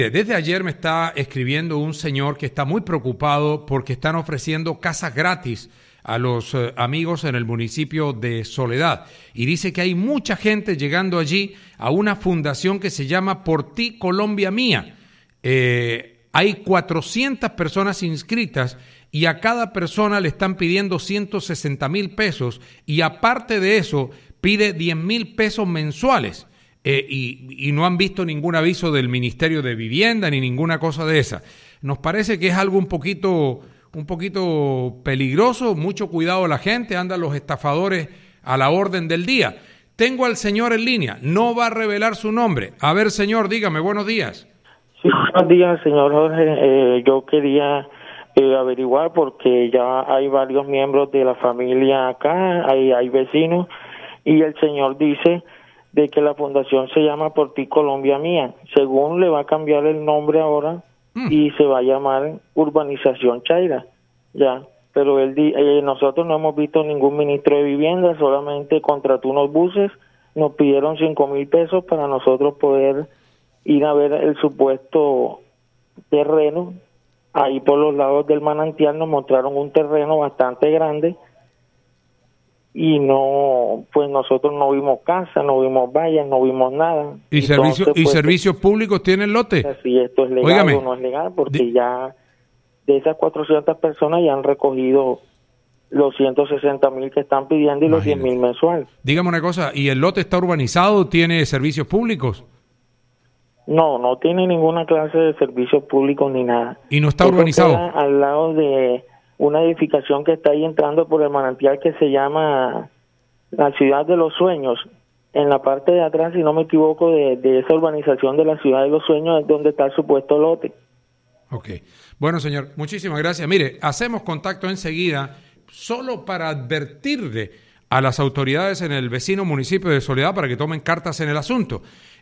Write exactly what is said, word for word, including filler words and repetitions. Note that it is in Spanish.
Desde ayer me está escribiendo un señor que está muy preocupado porque están ofreciendo casas gratis a los eh, amigos en el municipio de Soledad. Y dice que hay mucha gente llegando allí a una fundación que se llama Por Ti Colombia Mía. Eh, hay cuatrocientas personas inscritas y a cada persona le están pidiendo ciento sesenta mil pesos y aparte de eso pide diez mil pesos mensuales. Eh, y, y no han visto ningún aviso del Ministerio de Vivienda ni ninguna cosa de esa. Nos parece que es algo un poquito, un poquito peligroso, mucho cuidado a la gente, andan los estafadores a la orden del día. Tengo al señor en línea, no va a revelar su nombre. A ver, señor, dígame, buenos días. Sí, buenos días, señor Jorge. Eh, yo quería eh, averiguar porque ya hay varios miembros de la familia acá, hay, hay vecinos, y el señor dice de que la fundación se llama Por Ti Colombia Mía. Según le va a cambiar el nombre ahora mm. y se va a llamar Urbanización Chaira, ya. Pero él eh, nosotros no hemos visto ningún ministro de vivienda, solamente contrató unos buses, nos pidieron cinco mil pesos para nosotros poder ir a ver el supuesto terreno. Ahí por los lados del manantial nos mostraron un terreno bastante grande y no, pues nosotros no vimos casa, no vimos vallas, no vimos nada. ¿Y, Entonces, servicio, ¿y pues, servicios públicos tiene el lote? Si esto es legal Óigame, o no es legal, porque di- ya de esas cuatrocientas personas ya han recogido los ciento sesenta mil que están pidiendo y los diez mil mensuales. Dígame una cosa, ¿y el lote está urbanizado? ¿Tiene servicios públicos? No, no tiene ninguna clase de servicios públicos ni nada. ¿Y no está Esto urbanizado? queda al lado de una edificación que está ahí entrando por el manantial que se llama la Ciudad de los Sueños. En la parte de atrás, si no me equivoco, de, de esa urbanización de la Ciudad de los Sueños es donde está el supuesto lote. Ok. Bueno, señor, muchísimas gracias. Mire, hacemos contacto enseguida solo para advertirle a las autoridades en el vecino municipio de Soledad para que tomen cartas en el asunto.